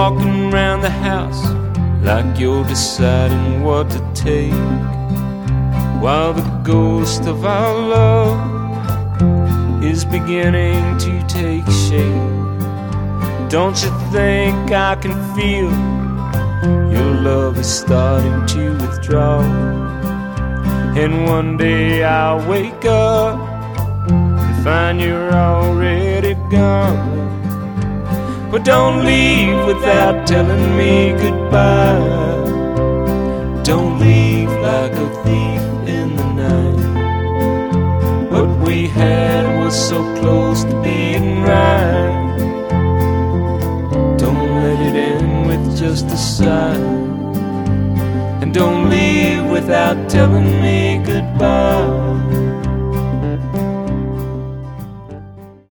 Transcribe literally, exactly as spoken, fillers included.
walking around the house like you're deciding what to take, while the ghost of our love is beginning to take shape. Don't you think I can feel your love is starting to withdraw? And one day I'll wake up and find you're already gone. But don't leave without telling me goodbye. Don't leave like a thief in the night. What we had was so close to being right. Don't let it end with just a sigh. And don't leave without telling me goodbye.